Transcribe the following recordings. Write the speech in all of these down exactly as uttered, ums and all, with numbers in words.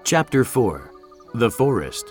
Chapter four. The Forest.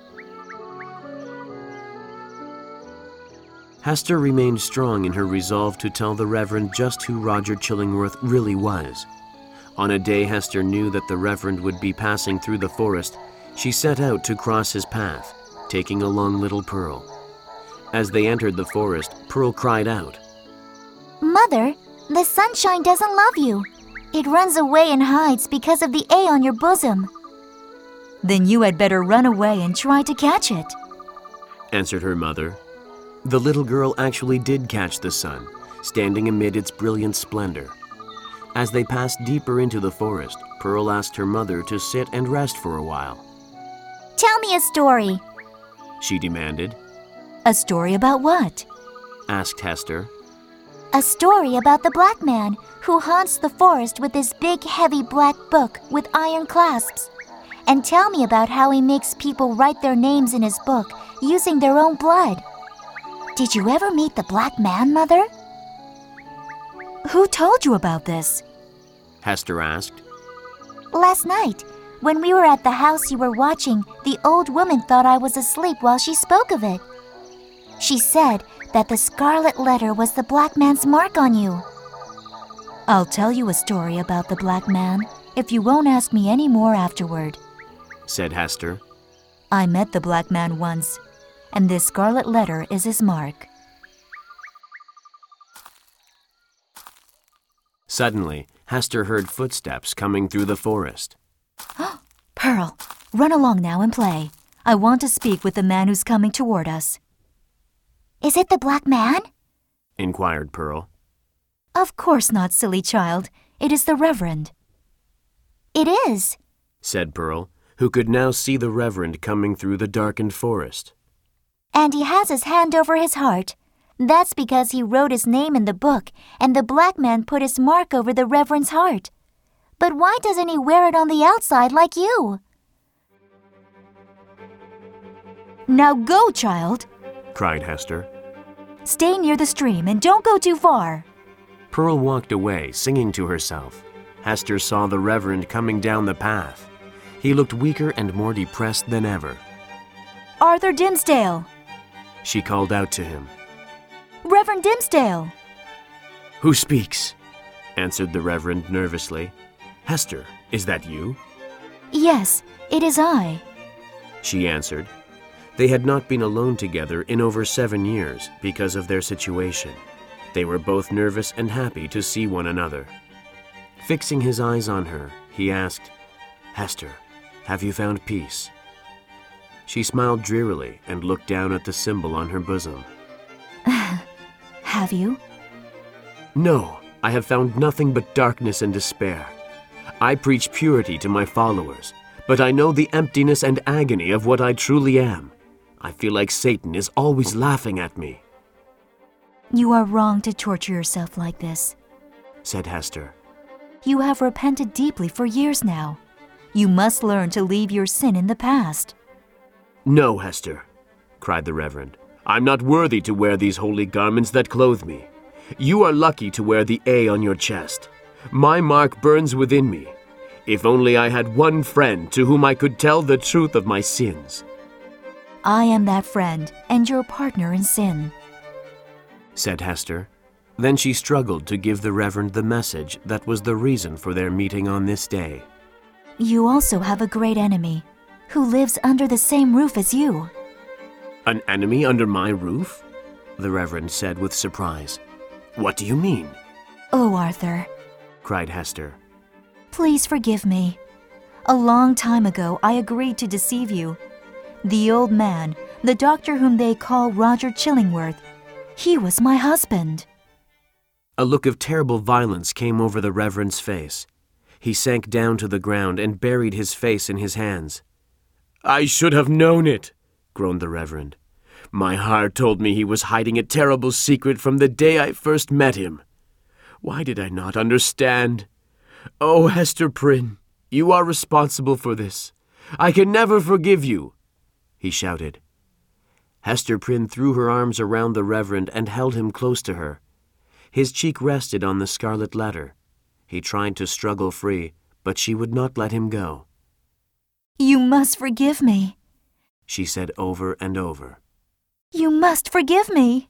Hester remained strong in her resolve to tell the Reverend just who Roger Chillingworth really was. On a day Hester knew that the Reverend would be passing through the forest, she set out to cross his path, taking along little Pearl. As they entered the forest, Pearl cried out, "Mother, the sunshine doesn't love you. It runs away and hides because of the A on your bosom." "Then you had better run away and try to catch it," answered her mother. The little girl actually did catch the sun, standing amid its brilliant splendor. As they passed deeper into the forest, Pearl asked her mother to sit and rest for a while. "Tell me a story," she demanded. "A story about what?" asked Hester. "A story about the black man who haunts the forest with his big, heavy black book with iron clasps. And tell me about how he makes people write their names in his book using their own blood. Did you ever meet the black man, Mother?" "Who told you about this?" Hester asked. "Last night, when we were at the house you were watching, the old woman thought I was asleep while she spoke of it. She said that the scarlet letter was the black man's mark on you." "I'll tell you a story about the black man if you won't ask me any more afterward," said Hester. "I met the black man once, and this scarlet letter is his mark." Suddenly, Hester heard footsteps coming through the forest. "Pearl, run along now and play. I want to speak with the man who's coming toward us." "Is it the black man?" inquired Pearl. "Of course not, silly child. It is the Reverend." "It is," said Pearl, who could now see the Reverend coming through the darkened forest. "and he has his hand over his heart. That's because he wrote his name in the book, and the black man put his mark over the Reverend's heart. But why doesn't he wear it on the outside like you?" "Now go, child," cried Hester. "Stay near the stream and don't go too far." Pearl walked away, singing to herself. Hester saw the Reverend coming down the path. He looked weaker and more depressed than ever. "Arthur Dimmesdale!" she called out to him. "Reverend Dimmesdale!" "Who speaks?" answered the Reverend nervously. "Hester, is that you?" "Yes, it is I," she answered. They had not been alone together in over seven years because of their situation. They were both nervous and happy to see one another. Fixing his eyes on her, he asked, "Hester, have you found peace?" She smiled drearily and looked down at the symbol on her bosom. "Have you?" "No, I have found nothing but darkness and despair. I preach purity to my followers, but I know the emptiness and agony of what I truly am. I feel like Satan is always laughing at me." "You are wrong to torture yourself like this," said Hester. "You have repented deeply for years now. You must learn to leave your sin in the past." "No, Hester," cried the Reverend. "I'm not worthy to wear these holy garments that clothe me. You are lucky to wear the A on your chest. My mark burns within me. If only I had one friend to whom I could tell the truth of my sins." "I am that friend and your partner in sin," said Hester. Then she struggled to give the Reverend the message that was the reason for their meeting on this day. "You also have a great enemy who lives under the same roof as you." "An enemy under my roof?" the Reverend said with surprise. "What do you mean?" "Oh, Arthur," cried Hester. "please forgive me. A long time ago, I agreed to deceive you. The old man, the doctor whom they call Roger Chillingworth, he was my husband." A look of terrible violence came over the Reverend's face. He sank down to the ground and buried his face in his hands. "I should have known it," groaned the Reverend. "My heart told me he was hiding a terrible secret from the day I first met him. Why did I not understand? Oh, Hester Prynne, you are responsible for this. I can never forgive you," he shouted. Hester Prynne threw her arms around the Reverend and held him close to her. His cheek rested on the scarlet letter. He tried to struggle free, but she would not let him go. You must forgive me, she said over and over. You must forgive me.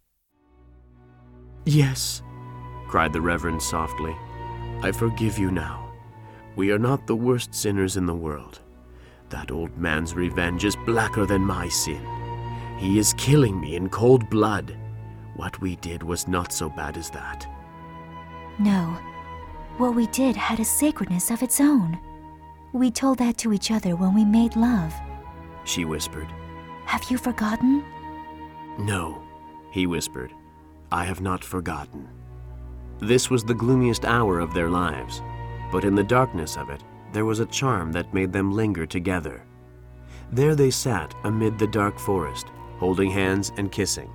Yes, cried the Reverend softly. I forgive you now. We are not the worst sinners in the world. That old man's revenge is blacker than my sin. He is killing me in cold blood. What we did was not so bad as that. No, what we did had a sacredness of its own. We told that to each other when we made love, she whispered. Have you forgotten? No, he whispered. I have not forgotten. This was the gloomiest hour of their lives, but in the darkness of it, there was a charm that made them linger together. There they sat amid the dark forest, holding hands and kissing.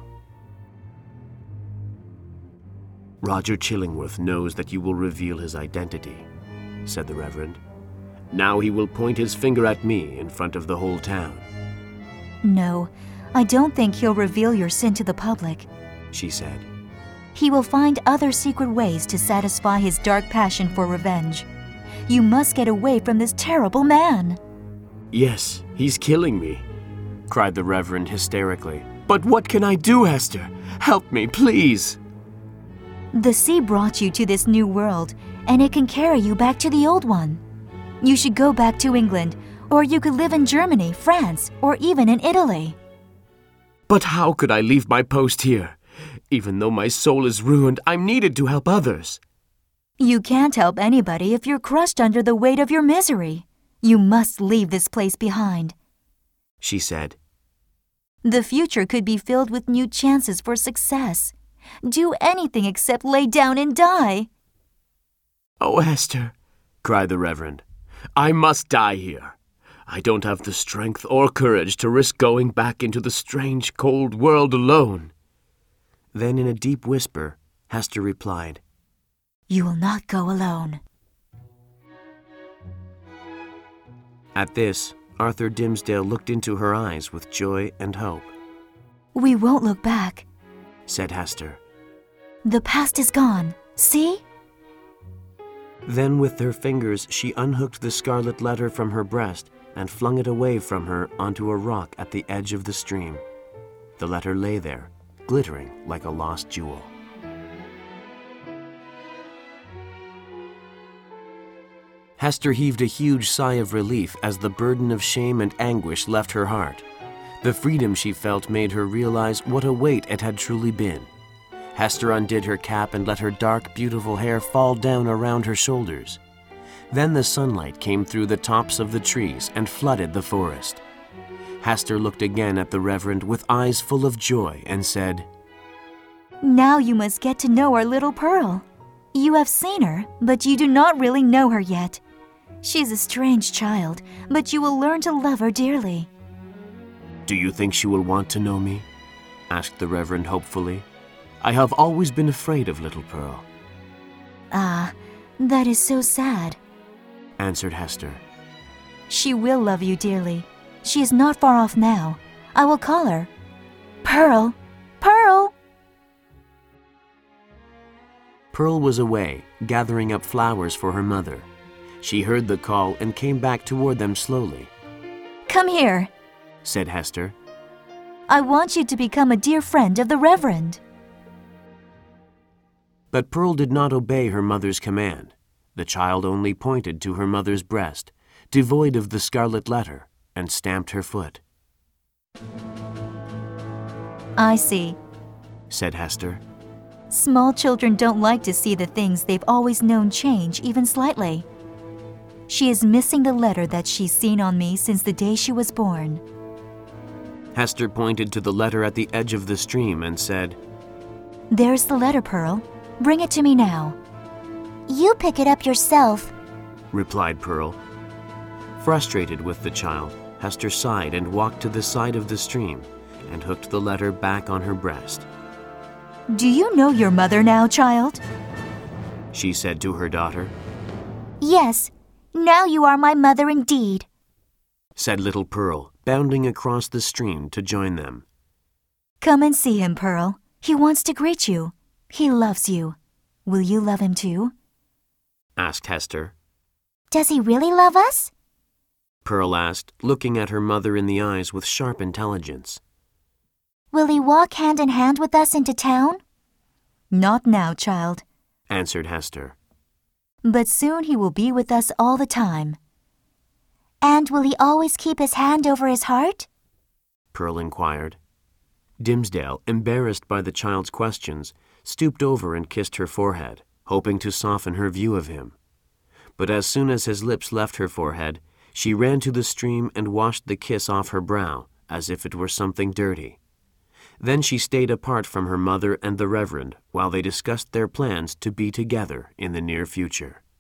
Roger Chillingworth knows that you will reveal his identity, said the Reverend. Now he will point his finger at me in front of the whole town. No, I don't think he'll reveal your sin to the public, she said. He will find other secret ways to satisfy his dark passion for revenge. You must get away from this terrible man. Yes, he's killing me, cried the Reverend hysterically. But what can I do, Hester? Help me, please. The sea brought you to this new world, and it can carry you back to the old one. You should go back to England, or you could live in Germany, France, or even in Italy. But how could I leave my post here? Even though my soul is ruined, I'm needed to help others. You can't help anybody if you're crushed under the weight of your misery. You must leave this place behind, she said. The future could be filled with new chances for success. Do anything except lay down and die. Oh, Hester, cried the Reverend, I must die here. I don't have the strength or courage to risk going back into the strange, cold world alone. Then in a deep whisper, Hester replied, You will not go alone. At this, Arthur Dimmesdale looked into her eyes with joy and hope. We won't look back, said Hester. The past is gone. See? Then with her fingers she unhooked the scarlet letter from her breast and flung it away from her onto a rock at the edge of the stream. The letter lay there, glittering like a lost jewel. Hester heaved a huge sigh of relief as the burden of shame and anguish left her heart. The freedom she felt made her realize what a weight it had truly been. Hester undid her cap and let her dark, beautiful hair fall down around her shoulders. Then the sunlight came through the tops of the trees and flooded the forest. Hester looked again at the Reverend with eyes full of joy and said, Now you must get to know our little Pearl. You have seen her, but you do not really know her yet. She is a strange child, but you will learn to love her dearly. Do you think she will want to know me? Asked the Reverend hopefully. I have always been afraid of little Pearl. Ah, that is so sad, answered Hester. She will love you dearly. She is not far off now. I will call her. Pearl! Pearl! Pearl was away, gathering up flowers for her mother. She heard the call and came back toward them slowly. Come here, said Hester. I want you to become a dear friend of the Reverend. But Pearl did not obey her mother's command. The child only pointed to her mother's breast, devoid of the scarlet letter, and stamped her foot. I see, said Hester. Small children don't like to see the things they've always known change even slightly. She is missing the letter that she's seen on me since the day she was born. Hester pointed to the letter at the edge of the stream and said, There's the letter, Pearl. Bring it to me now. You pick it up yourself, replied Pearl. Frustrated with the child, Hester sighed and walked to the side of the stream and hooked the letter back on her breast. Do you know your mother now, child? She said to her daughter. Yes, now you are my mother indeed, said little Pearl, bounding across the stream to join them. Come and see him, Pearl. He wants to greet you. He loves you. Will you love him too? Asked Hester. Does he really love us? Pearl asked, looking at her mother in the eyes with sharp intelligence. Will he walk hand in hand with us into town? Not now, child, answered Hester. But soon he will be with us all the time. And will he always keep his hand over his heart? Pearl inquired. Dimmesdale, embarrassed by the child's questions, stooped over and kissed her forehead, hoping to soften her view of him. But as soon as his lips left her forehead, she ran to the stream and washed the kiss off her brow, as if it were something dirty. Then she stayed apart from her mother and the Reverend while they discussed their plans to be together in the near future.